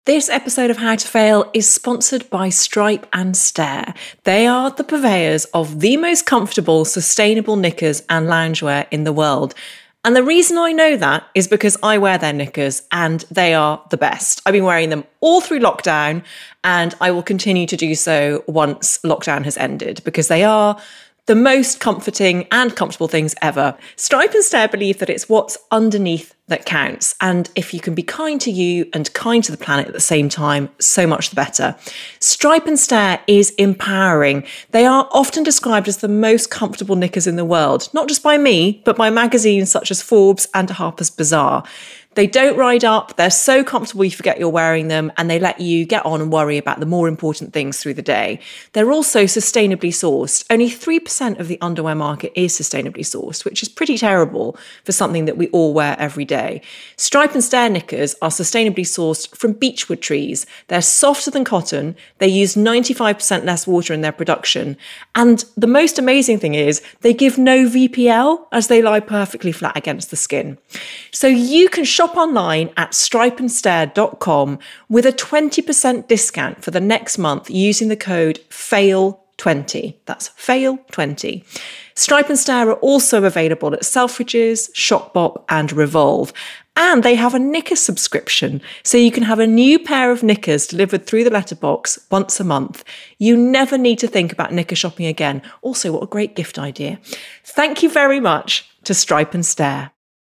This episode of How to Fail is sponsored by Stripe and Stare. They are the purveyors of the most comfortable, sustainable knickers and loungewear in the world. And the reason I know that is because I wear their knickers and they are the best. I've been wearing them all through lockdown and I will continue to do so once lockdown has ended because they are the most comforting and comfortable things ever. Stripe and Stare believe that it's what's underneath that counts. And if you can be kind to you and kind to the planet at the same time, so much the better. Stripe and Stare is empowering. They are often described as the most comfortable knickers in the world, not just by me, but by magazines such as Forbes and Harper's Bazaar. They don't ride up, they're so comfortable you forget you're wearing them, and they let you get on and worry about the more important things through the day. They're also sustainably sourced. Only 3% of the underwear market is sustainably sourced, which is pretty terrible for something that we all wear every day. Stripe and Stare knickers are sustainably sourced from beechwood trees. They're softer than cotton, they use 95% less water in their production, and the most amazing thing is they give no VPL as they lie perfectly flat against the skin. So you can shop online at stripeandstare.com with a 20% discount for the next month using the code FAIL20. That's FAIL20. Stripe and Stare are also available at Selfridges, Shopbop and Revolve. And they have a knicker subscription, so you can have a new pair of knickers delivered through the letterbox once a month. You never need to think about knicker shopping again. Also, what a great gift idea. Thank you very much to Stripe and Stare.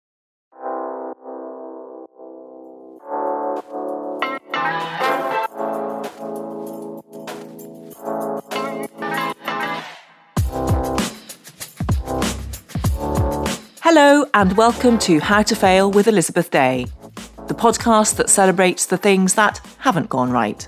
Hello and welcome to How to Fail with Elizabeth Day, the podcast that celebrates the things that haven't gone right.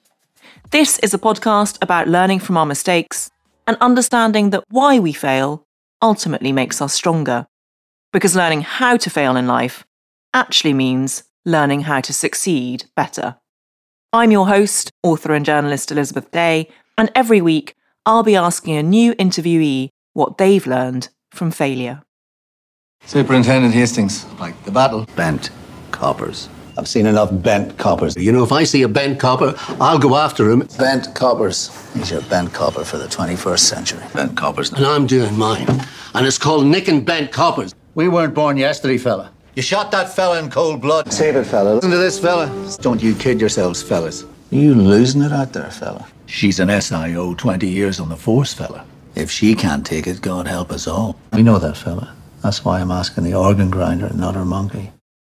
This is a podcast about learning from our mistakes and understanding that why we fail ultimately makes us stronger. Because learning how to fail in life actually means learning how to succeed better. I'm your host, author and journalist Elizabeth Day, and every week I'll be asking a new interviewee what they've learned from failure. Superintendent Hastings, like the battle. Bent coppers. I've seen enough bent coppers. You know, if I see a bent copper, I'll go after him. Bent coppers. He's your bent copper for the 21st century. Bent coppers. And I'm doing mine. And it's called nicking bent coppers. We weren't born yesterday, fella. You shot that fella in cold blood. Save it, fella. Listen to this, fella. Don't you kid yourselves, fellas. Are you losing it out there, fella? She's an SIO, 20 years on the force, fella. If she can't take it, God help us all. We know that, fella. That's why I'm asking the organ grinder and not her monkey.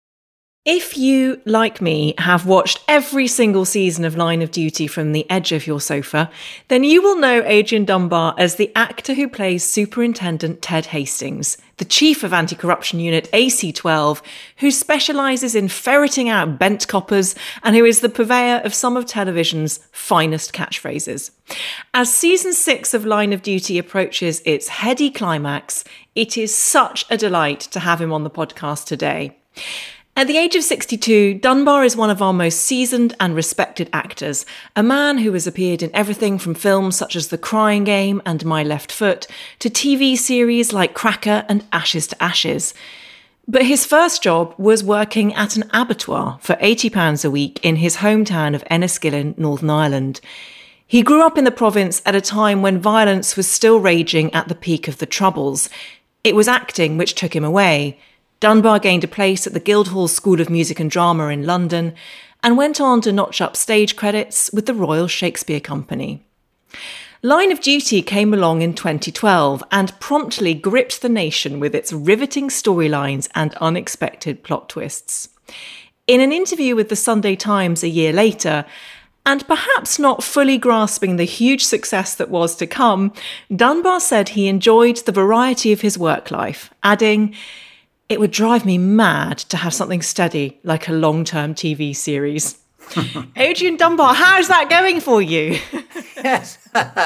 If you, like me, have watched every single season of Line of Duty from the edge of your sofa, then you will know Adrian Dunbar as the actor who plays Superintendent Ted Hastings, the chief of Anti-Corruption Unit AC-12, who specialises in ferreting out bent coppers and who is the purveyor of some of television's finest catchphrases. As season 6 of Line of Duty approaches its heady climax, it is such a delight to have him on the podcast today. At the age of 62, Dunbar is one of our most seasoned and respected actors, a man who has appeared in everything from films such as The Crying Game and My Left Foot to TV series like Cracker and Ashes to Ashes. But his first job was working at an abattoir for £80 a week in his hometown of Enniskillen, Northern Ireland. He grew up in the province at a time when violence was still raging at the peak of the Troubles. It was acting which took him away. Dunbar gained a place at the Guildhall School of Music and Drama in London and went on to notch up stage credits with the Royal Shakespeare Company. Line of Duty came along in 2012 and promptly gripped the nation with its riveting storylines and unexpected plot twists. In an interview with the Sunday Times a year later, and perhaps not fully grasping the huge success that was to come, Dunbar said he enjoyed the variety of his work life, adding, "It would drive me mad to have something steady like a long-term TV series." Adrian Dunbar, how's that going for you? Yes.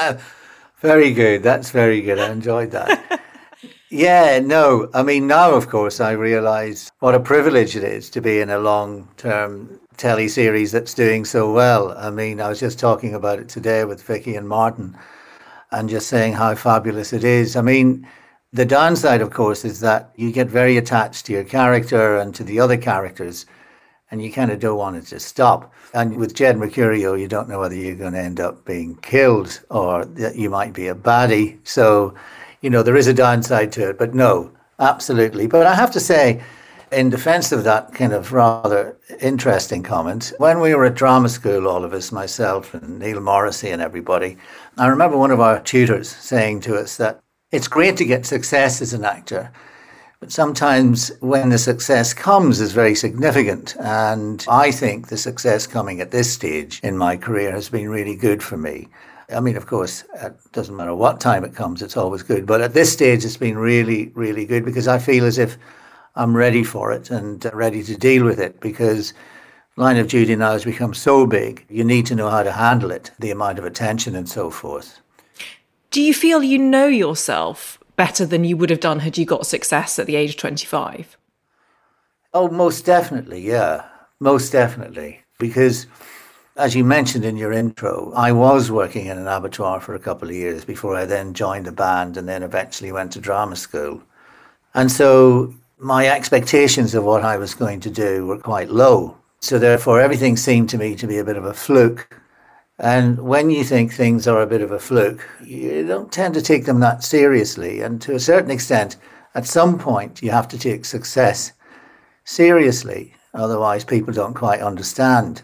Very good. That's very good. I enjoyed that. Yeah, no. I mean, now, of course, I realise what a privilege it is to be in a long-term telly series that's doing so well. I mean, I was just talking about it today with Vicky and Martin and just saying how fabulous it is. I mean, the downside, of course, is that you get very attached to your character and to the other characters. and you kind of don't want it to stop. And with Jed Mercurio, you don't know whether you're going to end up being killed or that you might be a baddie. So, there is a downside to it, but no, absolutely. But I have to say, in defense of that kind of rather interesting comment, when we were at drama school, all of us, myself and Neil Morrissey and everybody, I remember one of our tutors saying to us that it's great to get success as an actor, but sometimes when the success comes is very significant. And I think the success coming at this stage in my career has been really good for me. I mean, of course, it doesn't matter what time it comes, it's always good. But at this stage, it's been really, really good because I feel as if I'm ready for it and ready to deal with it, because Line of Duty now has become so big, you need to know how to handle it, the amount of attention and so forth. Do you feel you know yourself better than you would have done had you got success at the age of 25? Oh, most definitely, yeah. Most definitely. Because, as you mentioned in your intro, I was working in an abattoir for a couple of years before I then joined a band and then eventually went to drama school. And so my expectations of what I was going to do were quite low. So therefore, everything seemed to me to be a bit of a fluke. And when you think things are a bit of a fluke, you don't tend to take them that seriously. And to a certain extent, at some point, you have to take success seriously. Otherwise, people don't quite understand.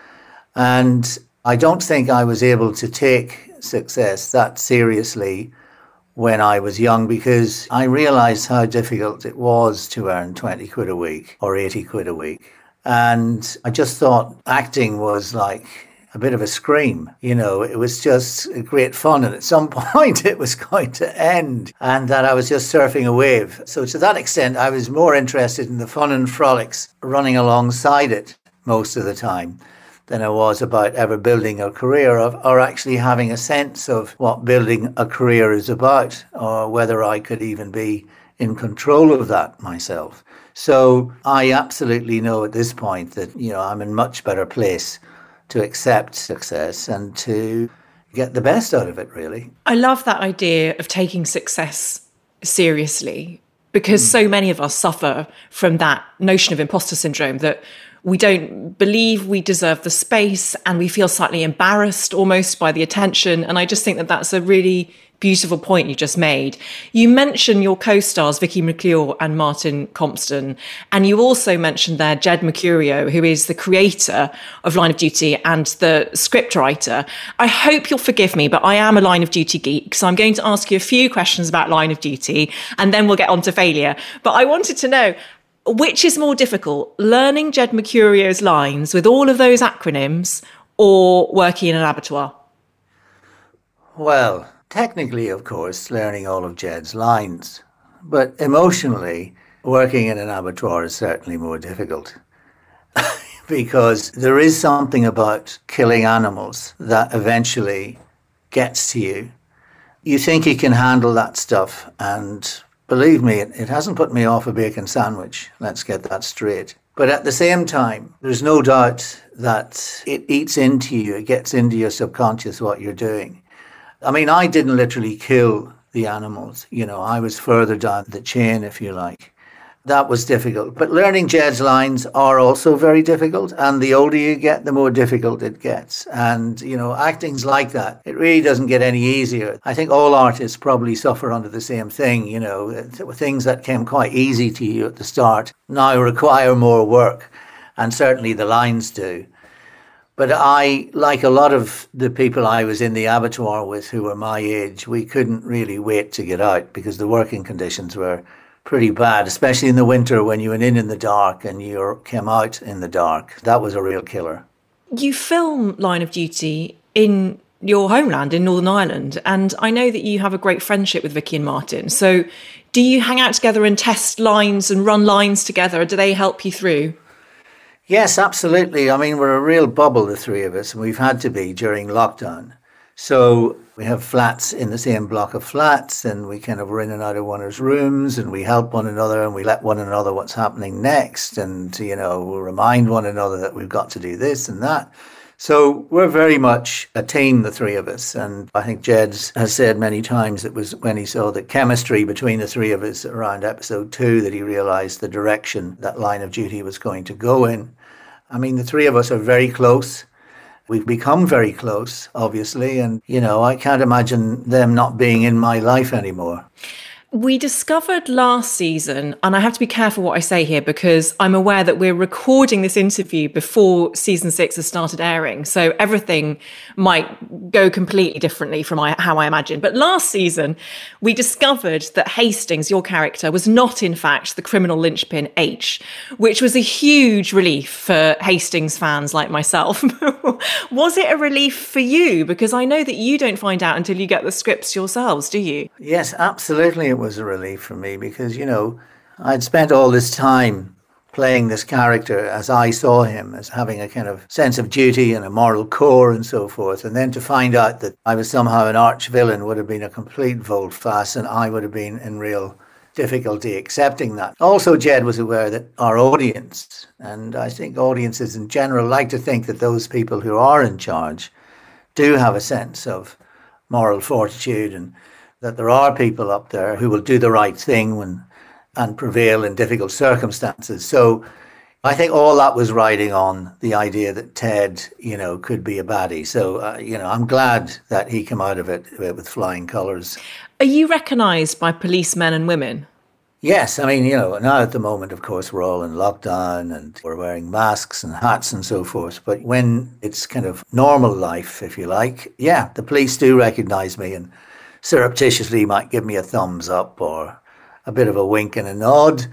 And I don't think I was able to take success that seriously when I was young, because I realized how difficult it was to earn 20 quid a week or 80 quid a week. And I just thought acting was like a bit of a scream. It was just great fun. And at some point it was going to end, and that I was just surfing a wave. So to that extent, I was more interested in the fun and frolics running alongside it most of the time than I was about ever building a career or actually having a sense of what building a career is about, or whether I could even be in control of that myself. So I absolutely know at this point that, I'm in much better place to accept success and to get the best out of it, really. I love that idea of taking success seriously, because so many of us suffer from that notion of imposter syndrome, that we don't believe we deserve the space and we feel slightly embarrassed almost by the attention. And I just think that that's a really beautiful point you just made. You mentioned your co-stars, Vicky McClure and Martin Compston, and you also mentioned there Jed Mercurio, who is the creator of Line of Duty and the scriptwriter. I hope you'll forgive me, but I am a Line of Duty geek, so I'm going to ask you a few questions about Line of Duty, and then we'll get on to failure. But I wanted to know, which is more difficult, learning Jed Mercurio's lines with all of those acronyms or working in an abattoir? Well, technically, of course, learning all of Jed's lines. But emotionally, working in an abattoir is certainly more difficult. Because there is something about killing animals that eventually gets to you. You think you can handle that stuff, and believe me, it hasn't put me off a bacon sandwich. Let's get that straight. But at the same time, there's no doubt that it eats into you, it gets into your subconscious what you're doing. I mean, I didn't literally kill the animals. I was further down the chain, if you like. That was difficult. But learning Jed's lines are also very difficult. And the older you get, the more difficult it gets. And, acting's like that. It really doesn't get any easier. I think all artists probably suffer under the same thing. Things that came quite easy to you at the start now require more work. And certainly the lines do. But I, like a lot of the people I was in the abattoir with who were my age, we couldn't really wait to get out because the working conditions were pretty bad, especially in the winter when you went in the dark and you came out in the dark. That was a real killer. You film Line of Duty in your homeland in Northern Ireland, and I know that you have a great friendship with Vicky and Martin. So do you hang out together and test lines and run lines together, or do they help you through? Yes, absolutely. I mean, we're a real bubble, the three of us, and we've had to be during lockdown. So we have flats in the same block of flats, and we kind of are in and out of one another's rooms, and we help one another, and we let one another what's happening next, and, we'll remind one another that we've got to do this and that. So we're very much a team, the three of us. And I think Jed has said many times it was when he saw the chemistry between the three of us around episode 2 that he realised the direction that Line of Duty was going to go in. I mean, the three of us are very close. We've become very close, obviously. And, I can't imagine them not being in my life anymore. We discovered last season, and I have to be careful what I say here because I'm aware that we're recording this interview before season 6 has started airing. So everything might go completely differently from how I imagined. But last season, we discovered that Hastings, your character, was not in fact the criminal linchpin H, which was a huge relief for Hastings fans like myself. Was it a relief for you? Because I know that you don't find out until you get the scripts yourselves, do you? Yes, absolutely. It was a relief for me because, I'd spent all this time playing this character as I saw him, as having a kind of sense of duty and a moral core and so forth. And then to find out that I was somehow an arch villain would have been a complete volte-face, and I would have been in real difficulty accepting that. Also, Jed was aware that our audience, and I think audiences in general like to think that those people who are in charge do have a sense of moral fortitude, and that there are people up there who will do the right thing and prevail in difficult circumstances. So I think all that was riding on the idea that Ted, could be a baddie. So, I'm glad that he came out of it with flying colours. Are you recognised by policemen and women? Yes, I mean, now at the moment, of course, we're all in lockdown and we're wearing masks and hats and so forth. But when it's kind of normal life, if you like, yeah, the police do recognise me and surreptitiously might give me a thumbs up or a bit of a wink and a nod.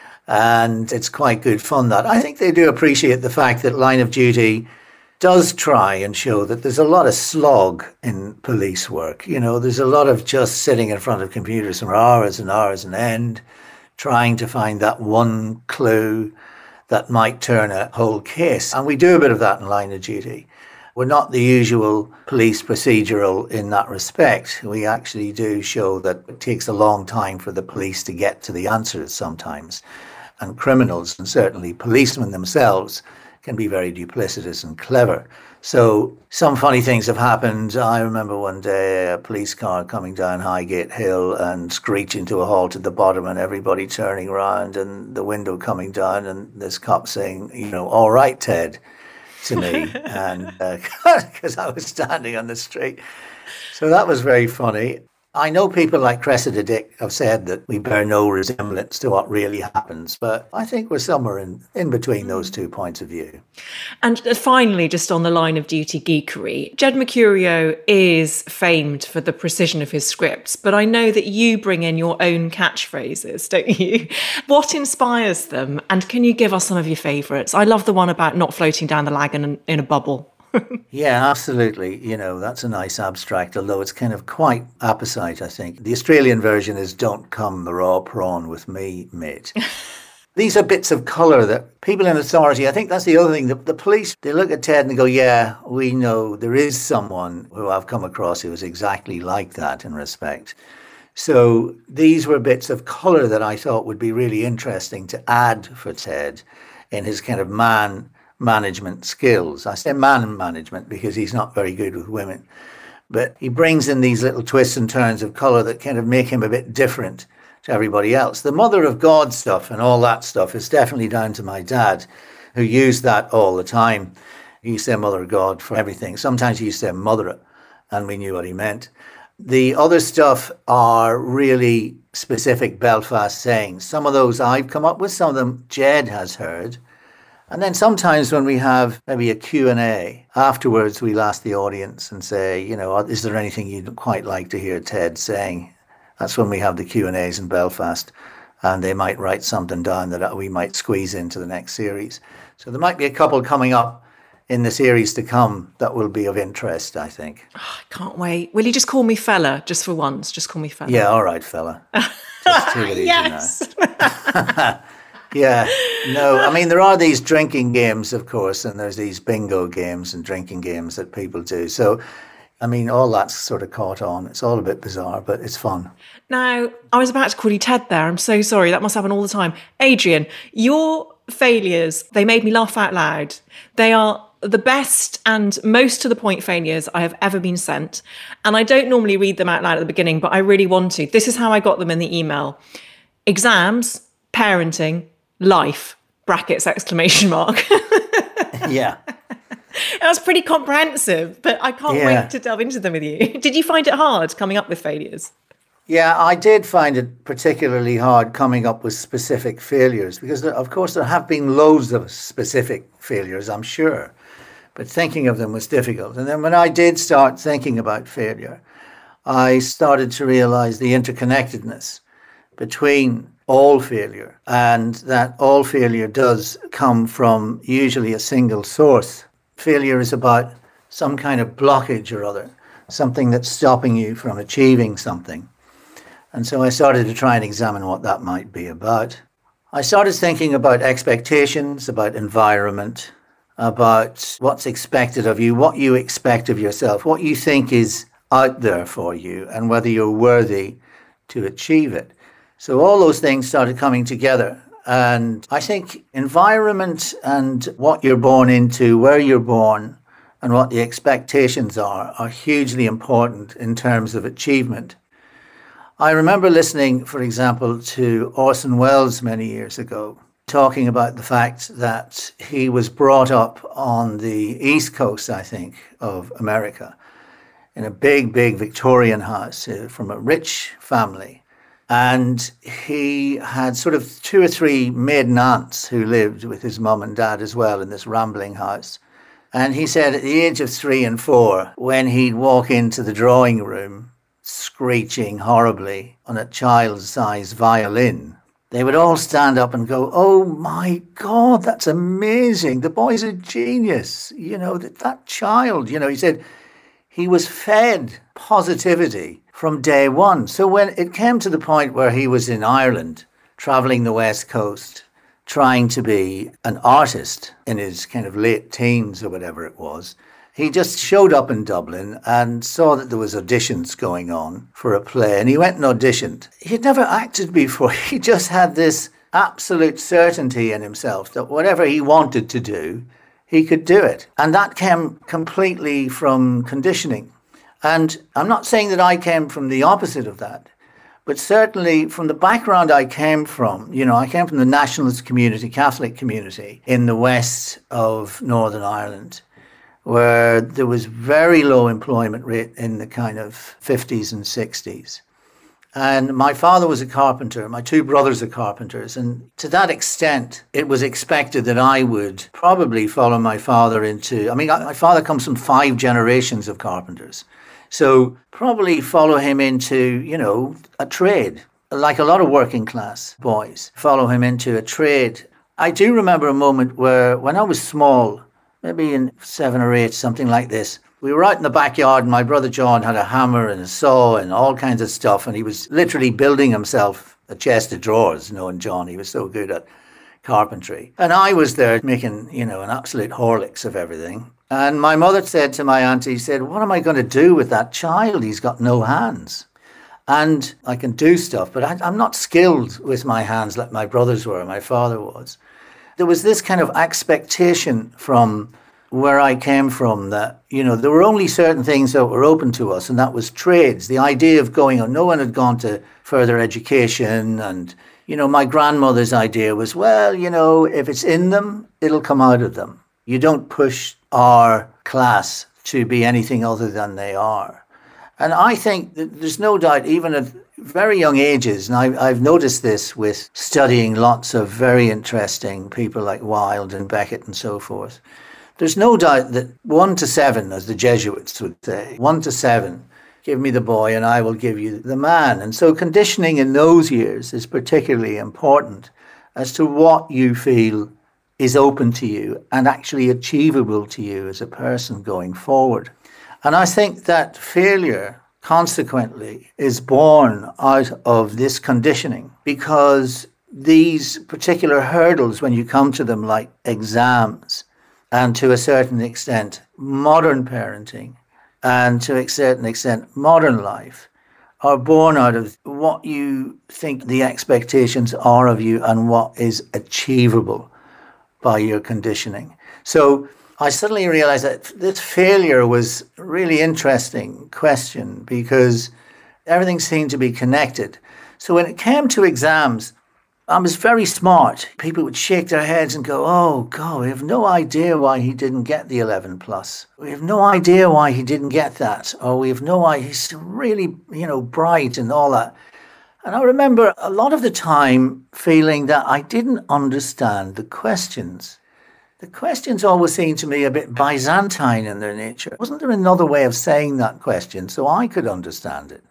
And it's quite good fun that. I think they do appreciate the fact that Line of Duty does try and show that there's a lot of slog in police work. There's a lot of just sitting in front of computers for hours and hours on end, trying to find that one clue that might turn a whole case. And we do a bit of that in Line of Duty. We're not the usual police procedural in that respect. We actually do show that it takes a long time for the police to get to the answers sometimes. And criminals, and certainly policemen themselves, can be very duplicitous and clever. So some funny things have happened. I remember one day a police car coming down Highgate Hill and screeching to a halt at the bottom and everybody turning around and the window coming down and this cop saying, all right, Ted, to me, and because I was standing on the street. So that was very funny. I know people like Cressida Dick have said that we bear no resemblance to what really happens, but I think we're somewhere in between those 2 points of view. And finally, just on the Line of Duty geekery, Jed Mercurio is famed for the precision of his scripts, but I know that you bring in your own catchphrases, don't you? What inspires them? And can you give us some of your favourites? I love the one about not floating down the Lagan in a bubble. Yeah, absolutely. That's a nice abstract, although it's kind of quite apposite, I think. The Australian version is "Don't come the raw prawn with me, mate." These are bits of colour that people in authority, I think that's the other thing. The police, they look at Ted and go, yeah, we know there is someone who I've come across who is exactly like that in respect. So these were bits of colour that I thought would be really interesting to add for Ted in his kind of management skills. I say man management because he's not very good with women, but he brings in these little twists and turns of colour that kind of make him a bit different to everybody else. The Mother of God stuff and all that stuff is definitely down to my dad, who used that all the time. He used to say Mother of God for everything. Sometimes he used to say Mother it, and we knew what he meant. The other stuff are really specific Belfast sayings. Some of those I've come up with, some of them Jed has heard. And then sometimes when we have maybe a Q&A, afterwards we'll ask the audience and say, is there anything you'd quite like to hear Ted saying? That's when we have the Q&As in Belfast, and they might write something down that we might squeeze into the next series. So there might be a couple coming up in the series to come that will be of interest, I think. Oh, I can't wait. Will you just call me fella, just for once? Just call me fella. Yeah, all right, fella. Just take it easy now. Yeah, no, I mean, there are these drinking games, of course, and there's these bingo games and drinking games that people do. So, I mean, all that's sort of caught on. It's all a bit bizarre, but it's fun. Now, I was about to call you Ted there. I'm so sorry. That must happen all the time. Adrian, your failures, they made me laugh out loud. They are the best and most to the point failures I have ever been sent. And I don't normally read them out loud at the beginning, but I really want to. This is how I got them in the email. Exams, parenting, life, brackets, exclamation mark. Yeah. That was pretty comprehensive, but I can't Yeah. wait to delve into them with you. Did you find it hard coming up with failures? Yeah, I did find it particularly hard coming up with specific failures because, of course, there have been loads of specific failures, I'm sure, but thinking of them was difficult. And then when I did start thinking about failure, I started to realize the interconnectedness between all failure and that all failure does come from usually a single source. Failure is about some kind of blockage or other, something that's stopping you from achieving something. And so I started to try and examine what that might be about. I started thinking about expectations, about environment, about what's expected of you, what you expect of yourself, what you think is out there for you, and whether you're worthy to achieve it. So all those things started coming together. And I think environment and what you're born into, where you're born, and what the expectations are hugely important in terms of achievement. I remember listening, for example, to Orson Welles many years ago, talking about the fact that he was brought up on the East Coast, I think, of America, in a big, big Victorian house from a rich family. And he had sort of 2 or 3 maiden aunts who lived with his mum and dad as well in this rambling house. And he said at the age of 3 and 4, when he'd walk into the drawing room, screeching horribly on a child-sized violin, they would all stand up and go, "Oh my God, that's amazing. The boy's a genius. You know, that child," he said he was fed positivity from day one. So when it came to the point where he was in Ireland, traveling the West Coast, trying to be an artist in his kind of late teens or whatever it was, he just showed up in Dublin and saw that there was auditions going on for a play, and he went and auditioned. He'd never acted before. He just had this absolute certainty in himself that whatever he wanted to do, he could do it. And that came completely from conditioning. And I'm not saying that I came from the opposite of that, but certainly from the background I came from, I came from the nationalist community, Catholic community in the west of Northern Ireland, where there was very low employment rate in the kind of 50s and 60s. And my father was a carpenter. My 2 brothers are carpenters. And to that extent, it was expected that I would probably follow my father into... my father comes from 5 generations of carpenters. So probably follow him into, a trade, like a lot of working class boys, follow him into a trade. I do remember a moment where when I was small, maybe in 7 or 8, something like this, we were out in the backyard and my brother John had a hammer and a saw and all kinds of stuff. And he was literally building himself a chest of drawers, knowing John. He was so good at carpentry. And I was there making, an absolute Horlicks of everything. And my mother said to my auntie, "What am I going to do with that child? He's got no hands. And I can do stuff, but I'm not skilled with my hands like my brothers were, my father was." There was this kind of expectation from where I came from that, there were only certain things that were open to us, and that was trades. The idea of going on, no one had gone to further education. And, my grandmother's idea was, well, if it's in them, it'll come out of them. You don't push our class to be anything other than they are. And I think that there's no doubt, even at very young ages, and I've noticed this with studying lots of very interesting people like Wilde and Beckett and so forth, there's no doubt that 1 to 7, as the Jesuits would say, 1 to 7, give me the boy and I will give you the man. And so conditioning in those years is particularly important as to what you feel is open to you and actually achievable to you as a person going forward. And I think that failure, consequently, is born out of this conditioning, because these particular hurdles, when you come to them, like exams, and to a certain extent, modern parenting, and to a certain extent, modern life, are born out of what you think the expectations are of you and what is achievable by your conditioning. So I suddenly realized that this failure was a really interesting question, because everything seemed to be connected. So when it came to exams, I was very smart. People would shake their heads and go, oh, God, we have no idea why he didn't get the 11 plus. We have no idea why he didn't get that. Or we have no idea. He's really, bright and all that. And I remember a lot of the time feeling that I didn't understand the questions. The questions always seemed to me a bit Byzantine in their nature. Wasn't there another way of saying that question so I could understand it?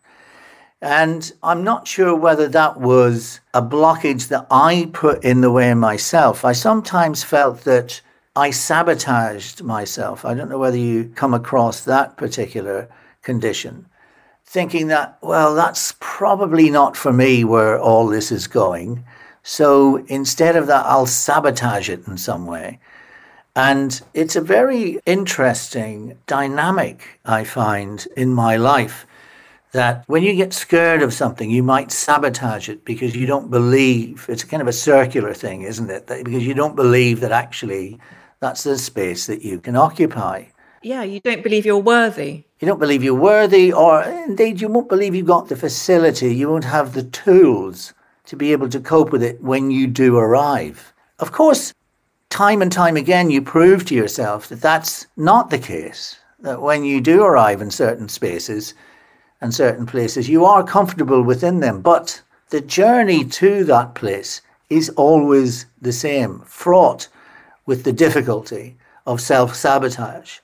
And I'm not sure whether that was a blockage that I put in the way myself. I sometimes felt that I sabotaged myself. I don't know whether you come across that particular condition, thinking that, well, that's probably not for me where all this is going. So instead of that, I'll sabotage it in some way. And it's a very interesting dynamic, I find, in my life, that when you get scared of something, you might sabotage it because you don't believe. It's kind of a circular thing, isn't it? Because you don't believe that actually that's the space that you can occupy. Yeah, you don't believe you're worthy. You don't believe you're worthy, or indeed you won't believe you've got the facility. You won't have the tools to be able to cope with it when you do arrive. Of course, time and time again, you prove to yourself that that's not the case, that when you do arrive in certain spaces and certain places, you are comfortable within them. But the journey to that place is always the same, fraught with the difficulty of self-sabotage.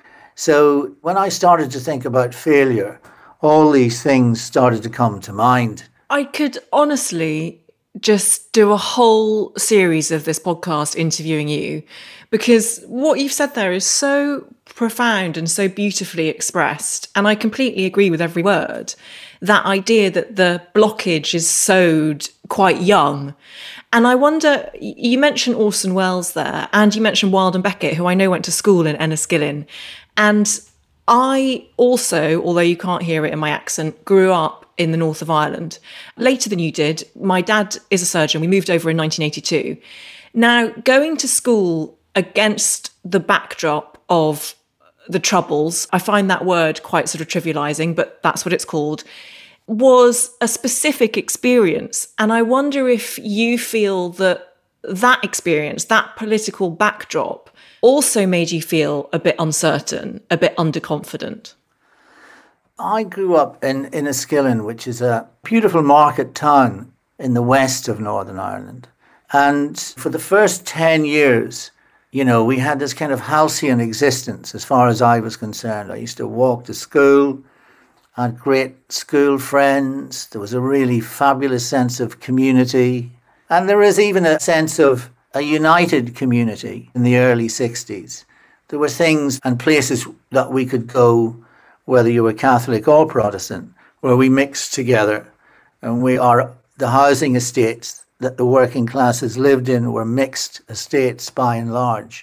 So when I started to think about failure, all these things started to come to mind. I could honestly just do a whole series of this podcast interviewing you, because what you've said there is so profound and so beautifully expressed. And I completely agree with every word. That idea that the blockage is sowed quite young. And I wonder, you mentioned Orson Welles there, and you mentioned Wilde and Beckett, who I know went to school in Enniskillen. And I also, although you can't hear it in my accent, grew up in the north of Ireland. Later than you did. My dad is a surgeon. We moved over in 1982. Now, going to school against the backdrop of the Troubles, I find that word quite sort of trivializing, but that's what it's called, was a specific experience. And I wonder if you feel that that experience, that political backdrop, also made you feel a bit uncertain, a bit underconfident. I grew up in Enniskillen, which is a beautiful market town in the west of Northern Ireland. And for the first 10 years, we had this kind of halcyon existence as far as I was concerned. I used to walk to school, I had great school friends. There was a really fabulous sense of community. And there is even a sense of a united community in the early 60s. There were things and places that we could go, whether you were Catholic or Protestant, where we mixed together. And the housing estates that the working classes lived in were mixed estates by and large.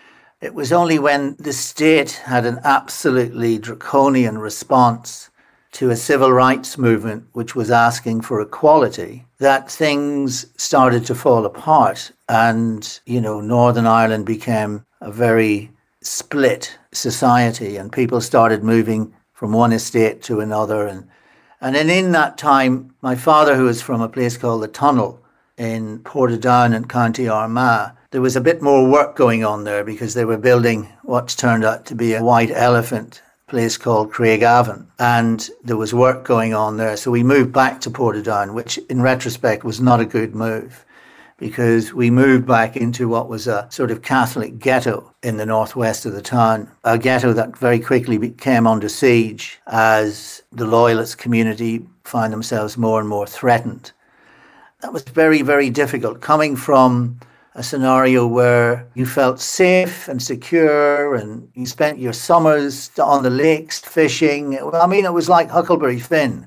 It was only when the state had an absolutely draconian response to a civil rights movement which was asking for equality that things started to fall apart. And, Northern Ireland became a very split society, and people started moving from one estate to another. And then in that time, my father, who was from a place called the Tunnel in Portadown in County Armagh, there was a bit more work going on there because they were building what's turned out to be a white elephant place called Craigavon, and there was work going on there. So we moved back to Portadown, which in retrospect was not a good move, because we moved back into what was a sort of Catholic ghetto in the northwest of the town, a ghetto that very quickly came under siege as the loyalist community found themselves more and more threatened. That was very, very difficult, coming from a scenario where you felt safe and secure and you spent your summers on the lakes fishing. I mean, it was like Huckleberry Finn.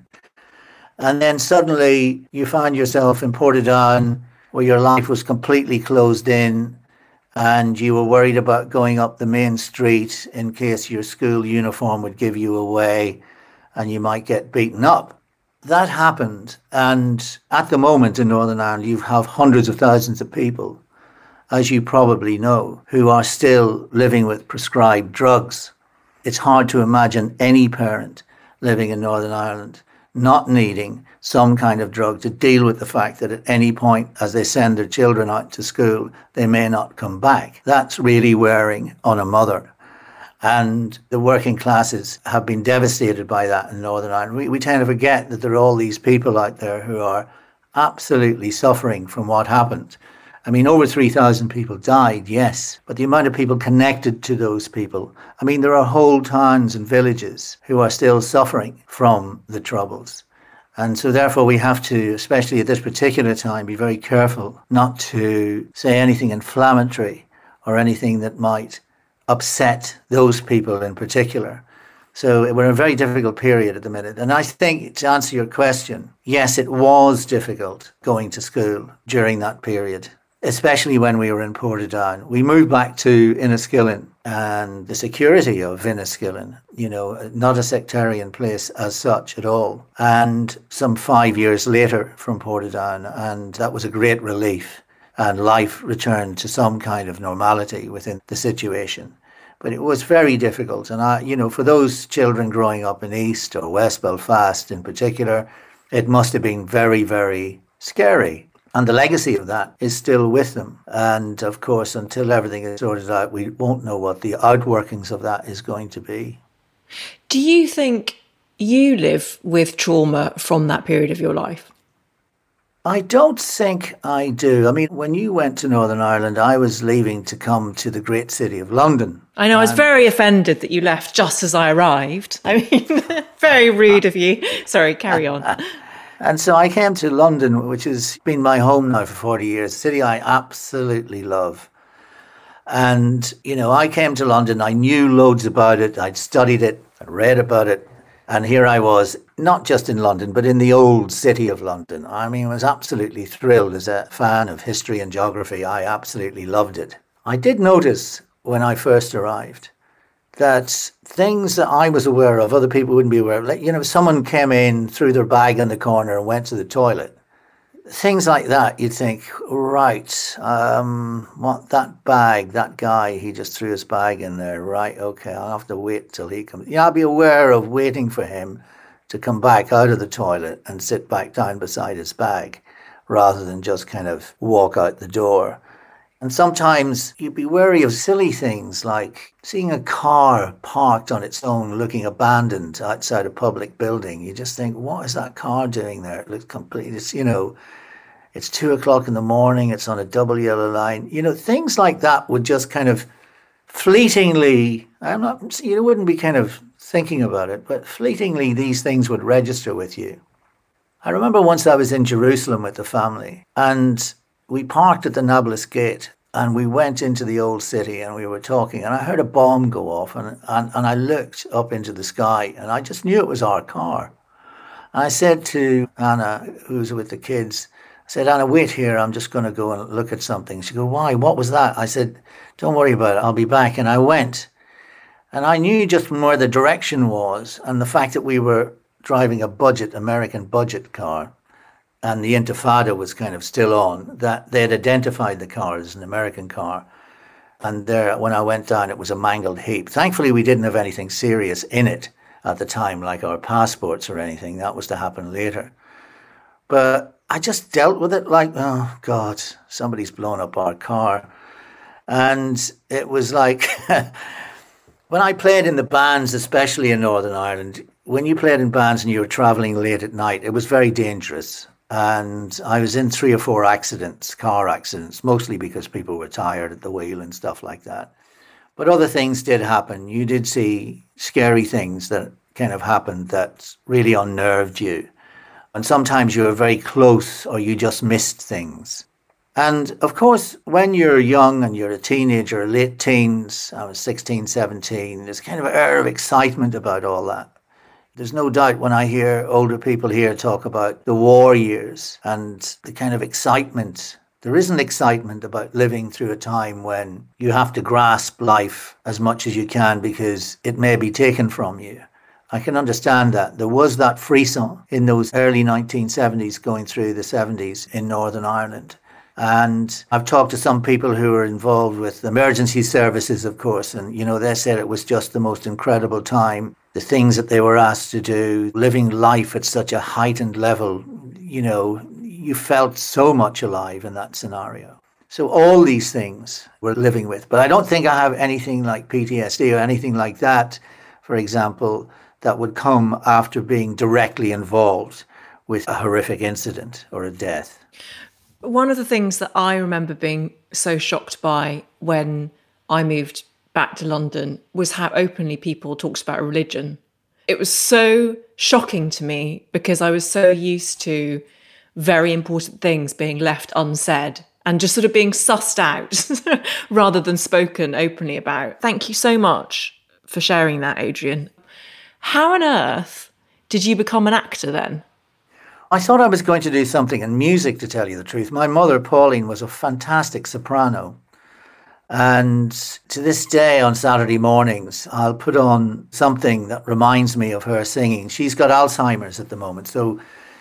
And then suddenly you find yourself in Portadown, where your life was completely closed in and you were worried about going up the main street in case your school uniform would give you away and you might get beaten up. That happened. And at the moment in Northern Ireland, you have hundreds of thousands of people, as you probably know, who are still living with prescribed drugs. It's hard to imagine any parent living in Northern Ireland not needing some kind of drug to deal with the fact that at any point as they send their children out to school, they may not come back. That's really wearing on a mother. And the working classes have been devastated by that in Northern Ireland. We tend to forget that there are all these people out there who are absolutely suffering from what happened. I mean, over 3,000 people died, yes, but the amount of people connected to those people, I mean, there are whole towns and villages who are still suffering from the Troubles. And so therefore we have to, especially at this particular time, be very careful not to say anything inflammatory or anything that might upset those people in particular. So we're in a very difficult period at the minute. And I think, to answer your question, yes, it was difficult going to school during that period, especially when we were in Portadown. We moved back to Inniskillen, and the security of Inniskillen, you know, not a sectarian place as such at all. And some 5 years later from Portadown, and that was a great relief. And life returned to some kind of normality within the situation. But it was very difficult. And, for those children growing up in East or West Belfast in particular, it must have been very, very scary. And the legacy of that is still with them. And of course, until everything is sorted out, we won't know what the outworkings of that is going to be. Do you think you live with trauma from that period of your life? I don't think I do. I mean, when you went to Northern Ireland, I was leaving to come to the great city of London. I know, I was very offended that you left just as I arrived. I mean, very rude of you. Sorry, carry on. And so I came to London, which has been my home now for 40 years, a city I absolutely love. And, I came to London, I knew loads about it, I'd studied it, I'd read about it. And here I was, not just in London, but in the old city of London. I mean, I was absolutely thrilled as a fan of history and geography. I absolutely loved it. I did notice when I first arrived that things that I was aware of, other people wouldn't be aware of. Like, someone came in, threw their bag in the corner and went to the toilet. Things like that, you'd think, right, what, that bag, that guy, he just threw his bag in there, right, okay, I'll have to wait till he comes. I'll be aware of waiting for him to come back out of the toilet and sit back down beside his bag, rather than just kind of walk out the door. And sometimes you'd be wary of silly things like seeing a car parked on its own looking abandoned outside a public building. You just think, what is that car doing there? It looks complete. It's 2 o'clock in the morning. It's on a double yellow line. Things like that would just kind of fleetingly, you wouldn't be kind of thinking about it, but fleetingly these things would register with you. I remember once I was in Jerusalem with the family, and we parked at the Nablus Gate and we went into the old city and we were talking, and I heard a bomb go off, and I looked up into the sky and I just knew it was our car. And I said to Anna, who's with the kids, I said, Anna, wait here, I'm just going to go and look at something. She goes, why? What was that? I said, don't worry about it, I'll be back. And I went, and I knew just from where the direction was and the fact that we were driving a American budget car, and the Intifada was kind of still on, that they'd identified the car as an American car. And there, when I went down, it was a mangled heap. Thankfully, we didn't have anything serious in it at the time, like our passports or anything. That was to happen later. But I just dealt with it like, oh, God, somebody's blown up our car. And it was like, when I played in the bands, especially in Northern Ireland, when you played in bands and you were travelling late at night, it was very dangerous. And I was in 3 or 4 accidents, car accidents, mostly because people were tired at the wheel and stuff like that. But other things did happen. You did see scary things that kind of happened that really unnerved you. And sometimes you were very close or you just missed things. And of course, when you're young and you're a teenager, late teens, I was 16, 17, there's kind of an air of excitement about all that. There's no doubt when I hear older people here talk about the war years and the kind of excitement. There is an excitement about living through a time when you have to grasp life as much as you can because it may be taken from you. I can understand that. There was that frisson in those early 1970s going through the 70s in Northern Ireland. And I've talked to some people who are involved with emergency services, of course, and, they said it was just the most incredible time. the things that they were asked to do, living life at such a heightened level, you felt so much alive in that scenario. So all these things we're living with. But I don't think I have anything like PTSD or anything like that, for example, that would come after being directly involved with a horrific incident or a death. One of the things that I remember being so shocked by when I moved back to London was how openly people talked about religion. It was so shocking to me because I was so used to very important things being left unsaid and just sort of being sussed out rather than spoken openly about. Thank you so much for sharing that, Adrian. How on earth did you become an actor then? I thought I was going to do something in music, to tell you the truth. My mother, Pauline, was a fantastic soprano. And to this day, on Saturday mornings, I'll put on something that reminds me of her singing. She's got Alzheimer's at the moment, so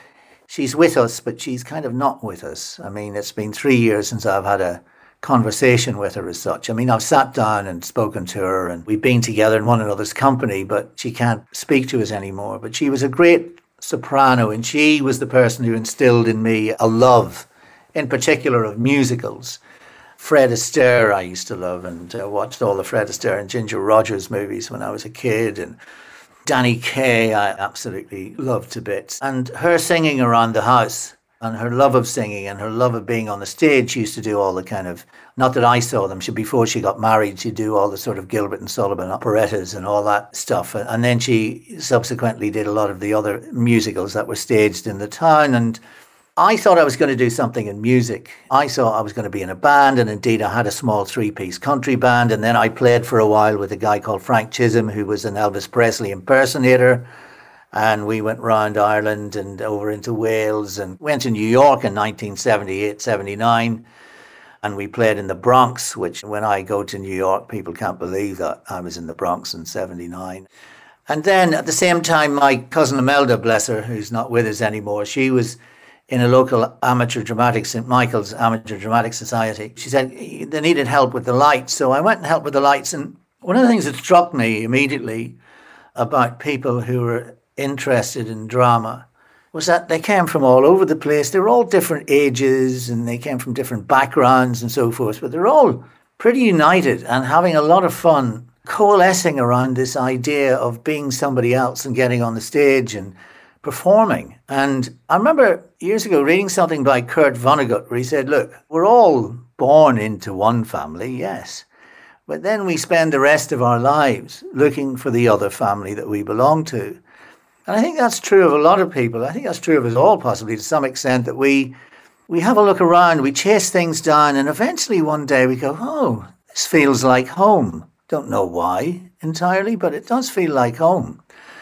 she's with us, but she's kind of not with us. I mean, it's been 3 years since I've had a conversation with her as such. I mean, I've sat down and spoken to her, and we've been together in one another's company, but she can't speak to us anymore. But she was a great soprano, and she was the person who instilled in me a love, in particular, of musicals. Fred Astaire I used to love, and watched all the Fred Astaire and Ginger Rogers movies when I was a kid, and Danny Kaye I absolutely loved to bits. And her singing around the house, and her love of singing and her love of being on the stage, she used to do all the kind of, not that I saw them, before she got married, she'd do all the sort of Gilbert and Sullivan operettas and all that stuff. And then she subsequently did a lot of the other musicals that were staged in the town. And I thought I was going to do something in music. I thought I was going to be in a band, and indeed I had a small 3-piece country band. And then I played for a while with a guy called Frank Chisholm, who was an Elvis Presley impersonator. And we went round Ireland and over into Wales and went to New York in 1978, 79. And we played in the Bronx, which when I go to New York, people can't believe that I was in the Bronx in 79. And then at the same time, my cousin Imelda, bless her, who's not with us anymore, she was in a local amateur dramatic, St. Michael's Amateur Dramatic Society. She said they needed help with the lights. So I went and helped with the lights. And one of the things that struck me immediately about people who were interested in drama was that they came from all over the place. They were all different ages and they came from different backgrounds and so forth, but they're all pretty united and having a lot of fun coalescing around this idea of being somebody else and getting on the stage and performing. And I remember years ago reading something by Kurt Vonnegut where he said, look, we're all born into one family, yes, but then we spend the rest of our lives looking for the other family that we belong to. And I think that's true of a lot of people. I think that's true of us all, possibly, to some extent, that we have a look around, we chase things down, and eventually one day we go, oh, this feels like home. Don't know why entirely, but it does feel like home.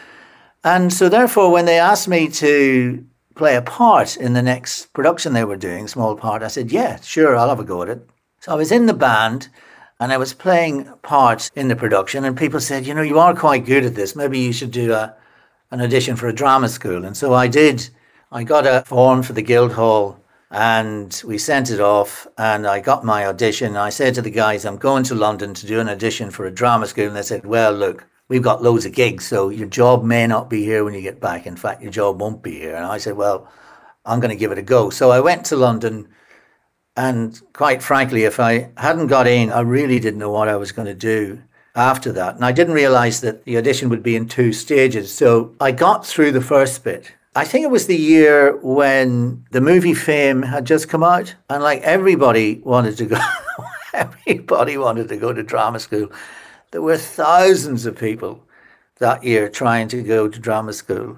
And so therefore, when they asked me to play a part in the next production they were doing, small part, I said, yeah, sure, I'll have a go at it. So I was in the band, and I was playing parts in the production, and people said, you are quite good at this. Maybe you should do an audition for a drama school. And so I did. I got a form for the Guildhall and we sent it off and I got my audition. I said to the guys, I'm going to London to do an audition for a drama school. And they said, well, look, we've got loads of gigs, so your job may not be here when you get back. In fact, your job won't be here. And I said, well, I'm going to give it a go. So I went to London, and quite frankly, if I hadn't got in, I really didn't know what I was going to do after that. And I didn't realise that the audition would be in 2 stages. So I got through the first bit. I think it was the year when the movie Fame had just come out, and like everybody wanted to go, everybody wanted to go to drama school. There were thousands of people that year trying to go to drama school.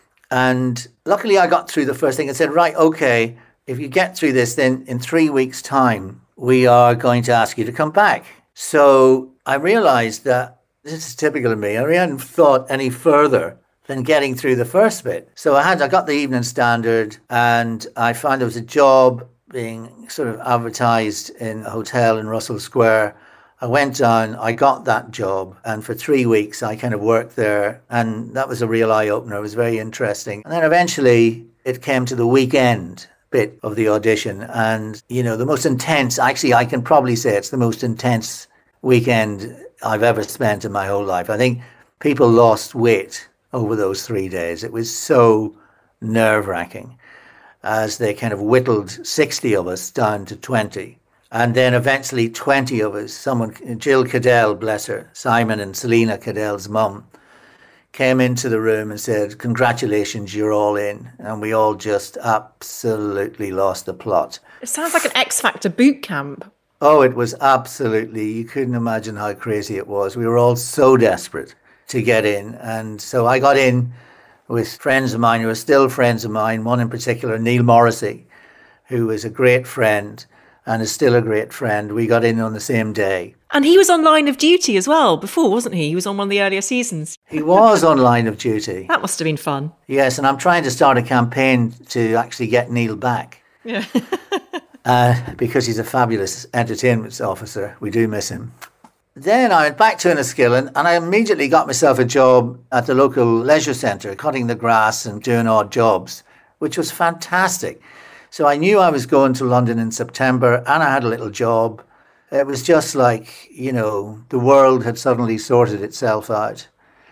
And luckily I got through the first thing and said, right, okay, if you get through this, then in 3 weeks' time, we are going to ask you to come back. So I realised that this is typical of me. I hadn't thought any further than getting through the first bit. So I got the Evening Standard, and I found there was a job being sort of advertised in a hotel in Russell Square. I went down, I got that job, and for 3 weeks I kind of worked there, and that was a real eye-opener. It was very interesting. And then eventually it came to the weekend bit of the audition, and the most intense, actually I can probably say it's the most intense weekend I've ever spent in my whole life. I think People lost weight over those 3 days. It was so nerve-wracking as they kind of whittled 60 of us down to 20. And then eventually 20 of us, Jill Cadell, bless her, Simon and Selena Cadell's mum, came into the room and said, "Congratulations, you're all in." And we all just absolutely lost the plot. It sounds like an X Factor boot camp. Oh, it was absolutely, you couldn't imagine how crazy it was. We were all so desperate to get in. And so I got in with friends of mine who are still friends of mine, one in particular, Neil Morrissey, who is a great friend and is still a great friend. We got in on the same day. And he was on Line of Duty as well before, wasn't he? He was on one of the earlier seasons. He was on Line of Duty. That must have been fun. Yes, and I'm trying to start a campaign to actually get Neil back. Yeah. Because he's a fabulous entertainment officer. We do miss him. Then I went back to Enniskillen and I immediately got myself a job at the local leisure centre, cutting the grass and doing odd jobs, which was fantastic. So I knew I was going to London in September and I had a little job. It was just like, the world had suddenly sorted itself out.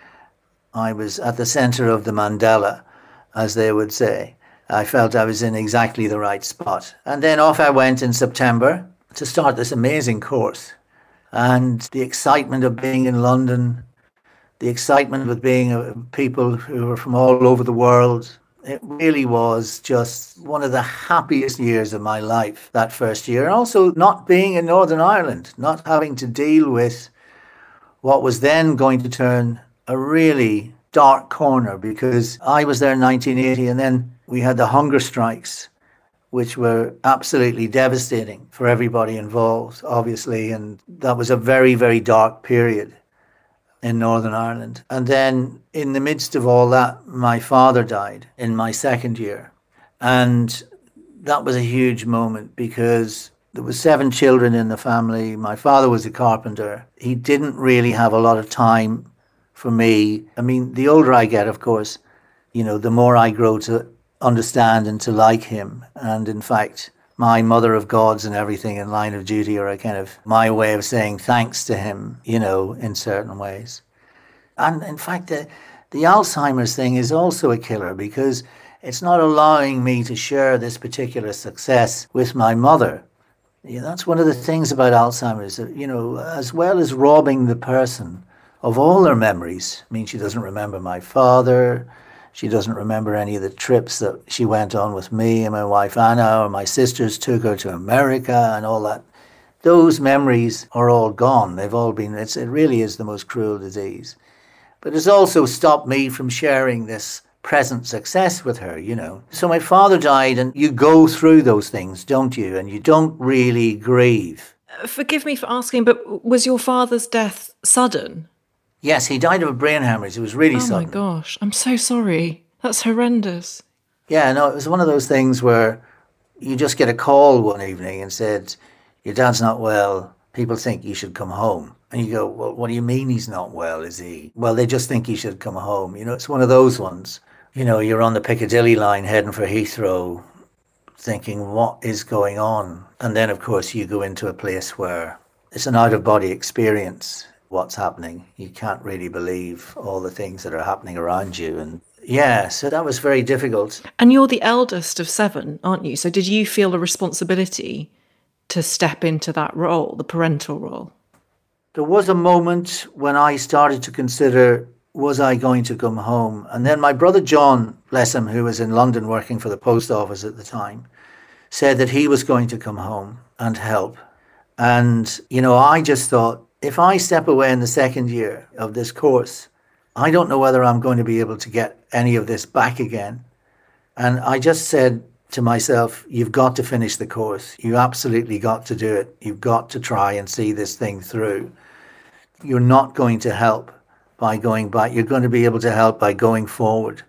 I was at the centre of the Mandela, as they would say. I felt I was in exactly the right spot. And then off I went in September to start this amazing course. And the excitement of being in London, the excitement of being people who were from all over the world, it really was just one of the happiest years of my life, that first year. And also not being in Northern Ireland, not having to deal with what was then going to turn a really dark corner, because I was there in 1980 and then we had the hunger strikes, which were absolutely devastating for everybody involved, obviously. And that was a very, very dark period in Northern Ireland. And then in the midst of all that, my father died in my second year. And that was a huge moment because there were 7 children in the family. My father was a carpenter. He didn't really have a lot of time for me. I mean, the older I get, of course, the more I grow to understand and to like him. And in fact, my mother of gods and everything in Line of Duty are a kind of my way of saying thanks to him, in certain ways. And in fact, the Alzheimer's thing is also a killer because it's not allowing me to share this particular success with my mother. That's one of the things about Alzheimer's, as well as robbing the person of all their memories. I mean, she doesn't remember my father. She doesn't remember any of the trips that she went on with me and my wife Anna, or my sisters took her to America and all that. Those memories are all gone. They've all been, it really is the most cruel disease. But it's also stopped me from sharing this present success with her, So my father died, and you go through those things, don't you? And you don't really grieve. Forgive me for asking, but was your father's death sudden? Yes, he died of a brain hemorrhage. It was really sudden. Oh my gosh, I'm so sorry. That's horrendous. Yeah, no, it was one of those things where you just get a call one evening and said, "Your dad's not well. People think you should come home." And you go, "Well, what do you mean he's not well, is he?" "Well, they just think he should come home." It's one of those ones. You're on the Piccadilly line heading for Heathrow thinking, what is going on? And then, of course, you go into a place where it's an out-of-body experience. What's happening? You can't really believe all the things that are happening around you. And yeah, so that was very difficult. And you're the eldest of 7, aren't you? So did you feel a responsibility to step into that role, the parental role? There was a moment when I started to consider, was I going to come home? And then my brother John, bless him, who was in London working for the post office at the time, said that he was going to come home and help. And, I just thought, if I step away in the second year of this course, I don't know whether I'm going to be able to get any of this back again. And I just said to myself, you've got to finish the course. You absolutely got to do it. You've got to try and see this thing through. You're not going to help by going back. You're going to be able to help by going forward.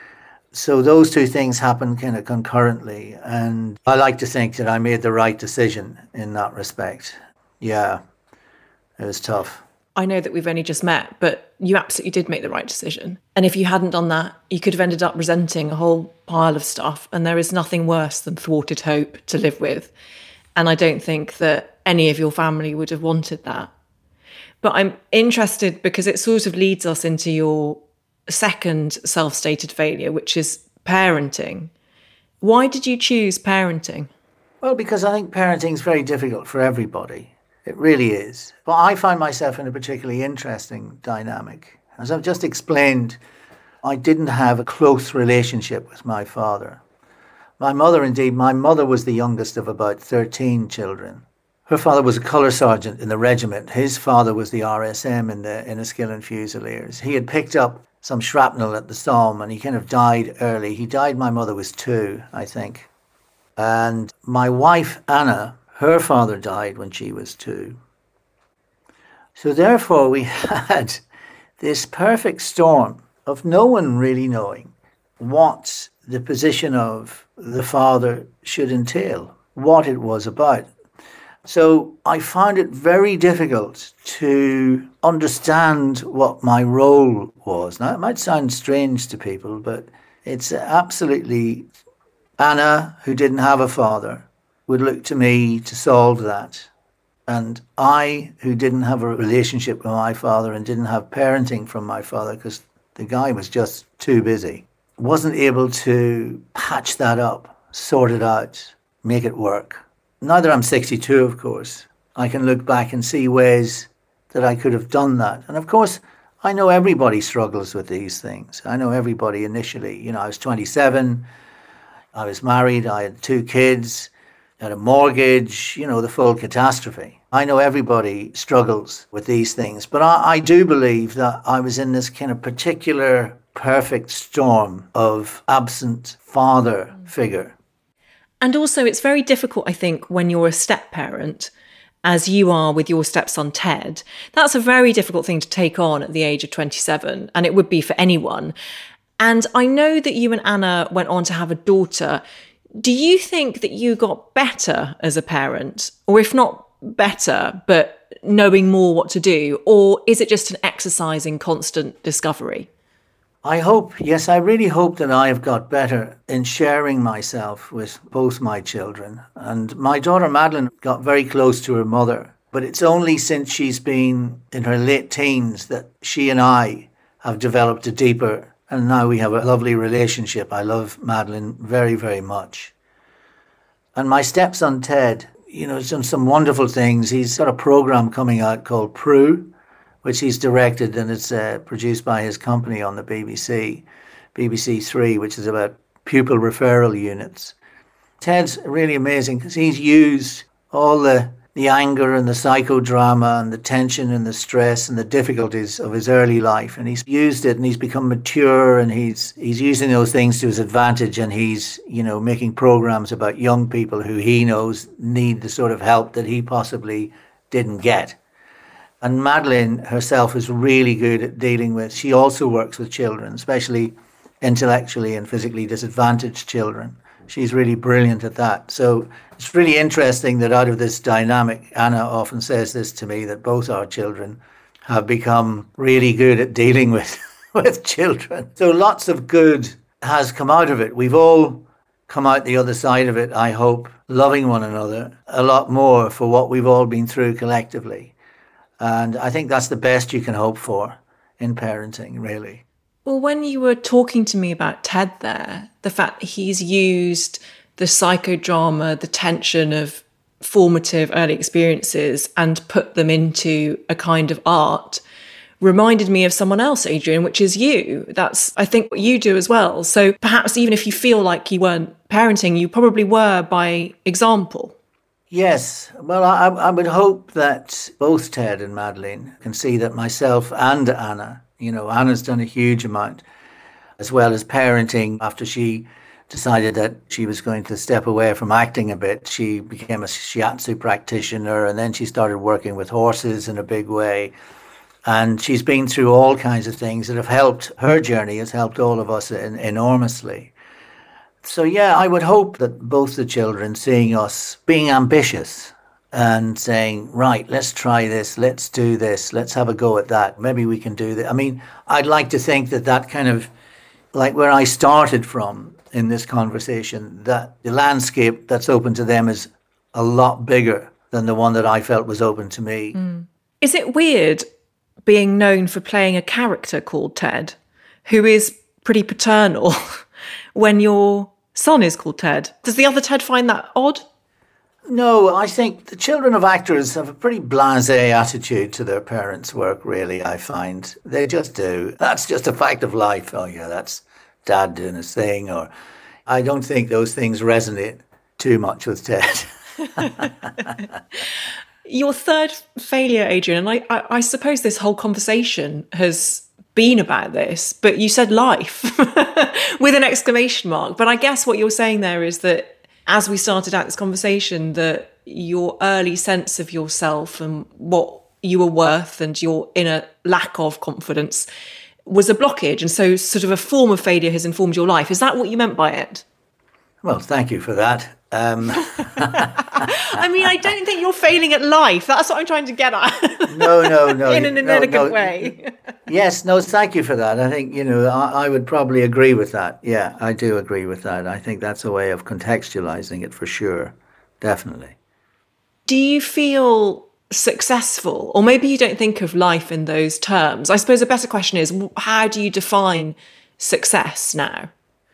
So those two things happened kind of concurrently. And I like to think that I made the right decision in that respect. Yeah. It was tough. I know that we've only just met, but you absolutely did make the right decision. And if you hadn't done that, you could have ended up resenting a whole pile of stuff. And there is nothing worse than thwarted hope to live with. And I don't think that any of your family would have wanted that. But I'm interested because it sort of leads us into your second self-stated failure, which is parenting. Why did you choose parenting? Well, because I think parenting is very difficult for everybody. It really is. But I find myself in a particularly interesting dynamic. As I've just explained, I didn't have a close relationship with my father. My mother was the youngest of about 13 children. Her father was a colour sergeant in the regiment. His father was the RSM in the Enniskillen Fusiliers. He had picked up some shrapnel at the Somme and he kind of died early. He died, my mother was 2, I think. And my wife, Anna, her father died when she was 2. So therefore we had this perfect storm of no one really knowing what the position of the father should entail, what it was about. So I found it very difficult to understand what my role was. Now, it might sound strange to people, but it's absolutely... Anna, who didn't have a father, would look to me to solve that. And I, who didn't have a relationship with my father and didn't have parenting from my father because the guy was just too busy, wasn't able to patch that up, sort it out, make it work. Now that I'm 62, of course, I can look back and see ways that I could have done that. And of course, I know everybody struggles with these things. I know everybody initially. I was 27, I was married, I had 2 kids, had a mortgage, the full catastrophe. I know everybody struggles with these things, but I do believe that I was in this kind of particular perfect storm of absent father figure. And also, it's very difficult, I think, when you're a step-parent, as you are with your stepson Ted. That's a very difficult thing to take on at the age of 27, and it would be for anyone. And I know that you and Anna went on to have a daughter. Do you think that you got better as a parent? Or if not better, but knowing more what to do? Or is it just an exercise in constant discovery? I really hope that I have got better in sharing myself with both my children. And my daughter Madeline got very close to her mother, but it's only since she's been in her late teens that she and I have developed a deeper, and now we have a lovely relationship. I love Madeline very, very much. And my stepson Ted, has done some wonderful things. He's got a program coming out called Prue, which he's directed, and it's produced by his company on the BBC, BBC 3, which is about pupil referral units. Ted's really amazing because he's used all the anger and the psychodrama and the tension and the stress and the difficulties of his early life, and he's used it and he's become mature and he's using those things to his advantage, and he's making programs about young people who he knows need the sort of help that he possibly didn't get. And Madeline herself is really good at dealing with, she also works with children, especially intellectually and physically disadvantaged children. She's really brilliant at that. So it's really interesting that out of this dynamic, Anna often says this to me, that both our children have become really good at dealing with children. So lots of good has come out of it. We've all come out the other side of it, I hope, loving one another a lot more for what we've all been through collectively. And I think that's the best you can hope for in parenting, really. Well, when you were talking to me about Ted there, the fact that he's used the psychodrama, the tension of formative early experiences and put them into a kind of art reminded me of someone else, Adrian, which is you. That's, I think, what you do as well. So perhaps even if you feel like you weren't parenting, you probably were by example. Yes. Well, I would hope that both Ted and Madeline can see that myself and Anna, Anna's done a huge amount, as well as parenting. After she decided that she was going to step away from acting a bit, she became a shiatsu practitioner, and then she started working with horses in a big way. And she's been through all kinds of things that have helped her journey, has helped all of us enormously. So, yeah, I would hope that both the children, seeing us being ambitious and saying, right, let's try this, let's do this, let's have a go at that, maybe we can do that. I mean, I'd like to think that kind of, like where I started from in this conversation, that the landscape that's open to them is a lot bigger than the one that I felt was open to me. Is it weird being known for playing a character called Ted, who is pretty paternal when your son is called Ted. Does the other Ted find that odd? No, I think the children of actors have a pretty blasé attitude to their parents' work, really, I find. They just do. That's just a fact of life. Oh, yeah, that's Dad doing his thing. Or I don't think those things resonate too much with Ted. Your third failure, Adrian, and I suppose this whole conversation has been about this, but you said life with an exclamation mark. But I guess what you're saying there is that as we started out this conversation, that your early sense of yourself and what you were worth and your inner lack of confidence was a blockage. And so sort of a form of failure has informed your life. Is that what you meant by it? Well, thank you for that. I mean, I don't think you're failing at life. That's what I'm trying to get at. No. In an inelegant way. Yes, no, thank you for that. I think, I would probably agree with that. Yeah, I do agree with that. I think that's a way of contextualizing it for sure. Definitely. Do you feel successful? Or maybe you don't think of life in those terms. I suppose a better question is, how do you define success now?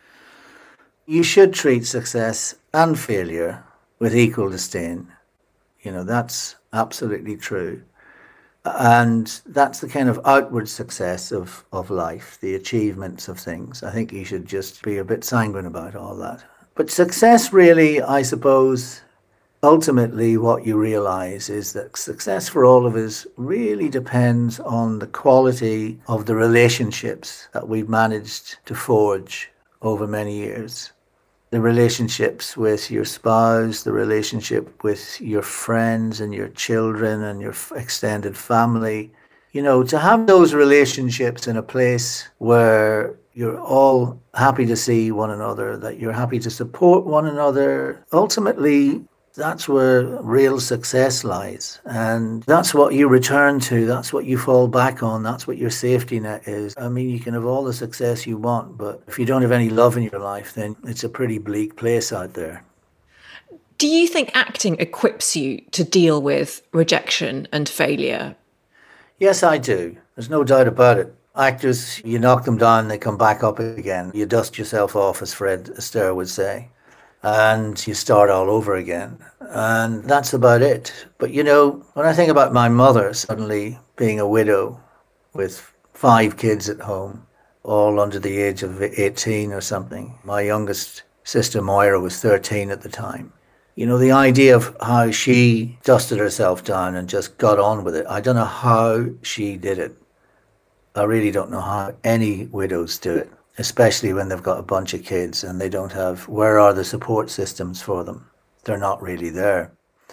You should treat success and failure with equal disdain. That's absolutely true. And that's the kind of outward success of life, the achievements of things. I think you should just be a bit sanguine about all that. But success really, I suppose, ultimately what you realize is that success for all of us really depends on the quality of the relationships that we've managed to forge over many years. The relationships with your spouse, the relationship with your friends and your children and your extended family. To have those relationships in a place where you're all happy to see one another, that you're happy to support one another, ultimately, that's where real success lies. And that's what you return to. That's what you fall back on. That's what your safety net is. I mean, you can have all the success you want, but if you don't have any love in your life, then it's a pretty bleak place out there. Do you think acting equips you to deal with rejection and failure? Yes, I do. There's no doubt about it. Actors, you knock them down, they come back up again. You dust yourself off, as Fred Astaire would say. And you start all over again. And that's about it. But when I think about my mother suddenly being a widow with 5 kids at home, all under the age of 18 or something. My youngest sister Moira was 13 at the time. The idea of how she dusted herself down and just got on with it. I don't know how she did it. I really don't know how any widows do it. Especially when they've got a bunch of kids and they don't have, where are the support systems for them? They're not really there.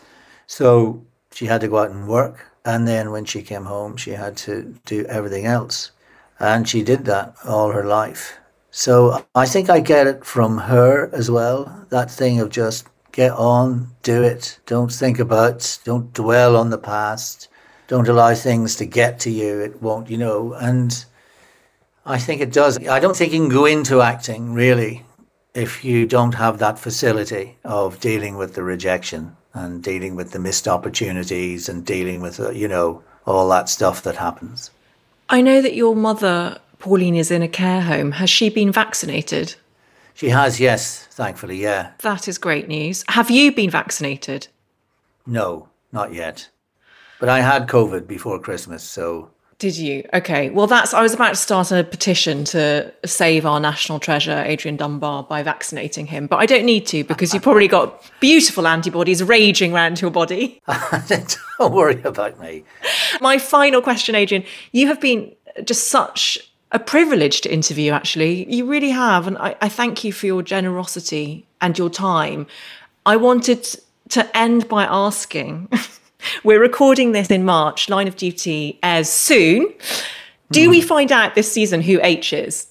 So she had to go out and work. And then when she came home, she had to do everything else. And she did that all her life. So I think I get it from her as well. That thing of just get on, do it. Don't think about, don't dwell on the past. Don't allow things to get to you. It won't, and I think it does. I don't think you can go into acting, really, if you don't have that facility of dealing with the rejection and dealing with the missed opportunities and dealing with, all that stuff that happens. I know that your mother, Pauline, is in a care home. Has she been vaccinated? She has, yes, thankfully, yeah. That is great news. Have you been vaccinated? No, not yet. But I had COVID before Christmas, so... Did you? Okay. Well, I was about to start a petition to save our national treasure, Adrian Dunbar, by vaccinating him. But I don't need to because you've probably got beautiful antibodies raging around your body. Don't worry about me. My final question, Adrian. You have been just such a privilege to interview, actually. You really have. And I thank you for your generosity and your time. I wanted to end by asking... We're recording this in March. Line of Duty airs soon. Do we find out this season who H is?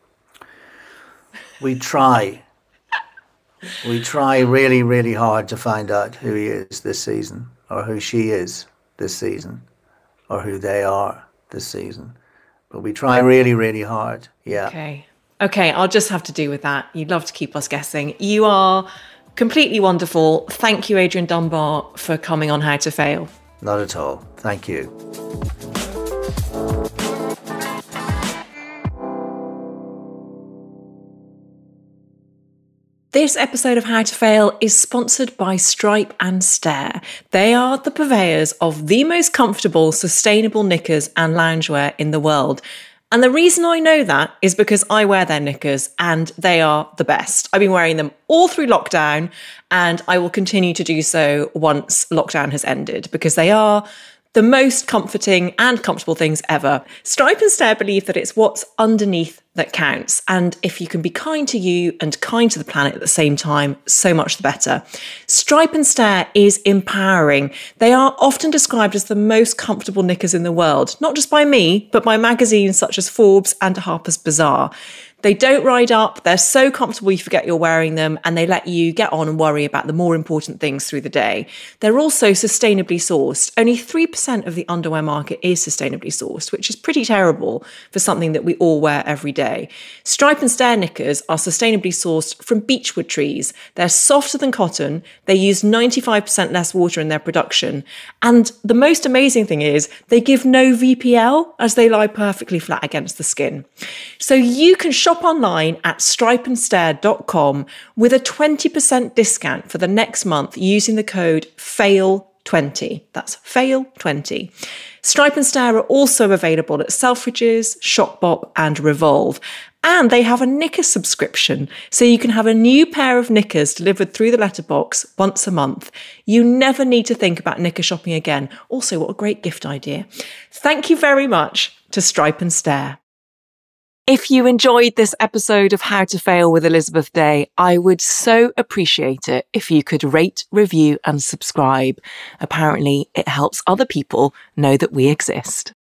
We try. We try really, really hard to find out who he is this season, or who she is this season, or who they are this season. But we try really, really hard. Yeah. Okay, I'll just have to do with that. You'd love to keep us guessing. You are... completely wonderful. Thank you, Adrian Dunbar, for coming on How to Fail. Not at all. Thank you. This episode of How to Fail is sponsored by Stripe and Stare. They are the purveyors of the most comfortable, sustainable knickers and loungewear in the world. And the reason I know that is because I wear their knickers and they are the best. I've been wearing them all through lockdown and I will continue to do so once lockdown has ended because they are the most comforting and comfortable things ever. Stripe and Stare believe that it's what's underneath that counts. And if you can be kind to you and kind to the planet at the same time, so much the better. Stripe and Stare is empowering. They are often described as the most comfortable knickers in the world, not just by me, but by magazines such as Forbes and Harper's Bazaar. They don't ride up, they're so comfortable you forget you're wearing them, and they let you get on and worry about the more important things through the day. They're also sustainably sourced. Only 3% of the underwear market is sustainably sourced, which is pretty terrible for something that we all wear every day. Stripe and Stare knickers are sustainably sourced from beechwood trees. They're softer than cotton, they use 95% less water in their production, and the most amazing thing is they give no VPL as they lie perfectly flat against the skin. So you can shop online at stripeandstare.com with a 20% discount for the next month using the code FAIL20. That's FAIL20. Stripe and Stare are also available at Selfridges, Shopbop and Revolve. And they have a knicker subscription, so you can have a new pair of knickers delivered through the letterbox once a month. You never need to think about knicker shopping again. Also, what a great gift idea. Thank you very much to Stripe and Stare. If you enjoyed this episode of How to Fail with Elizabeth Day, I would so appreciate it if you could rate, review and subscribe. Apparently, it helps other people know that we exist.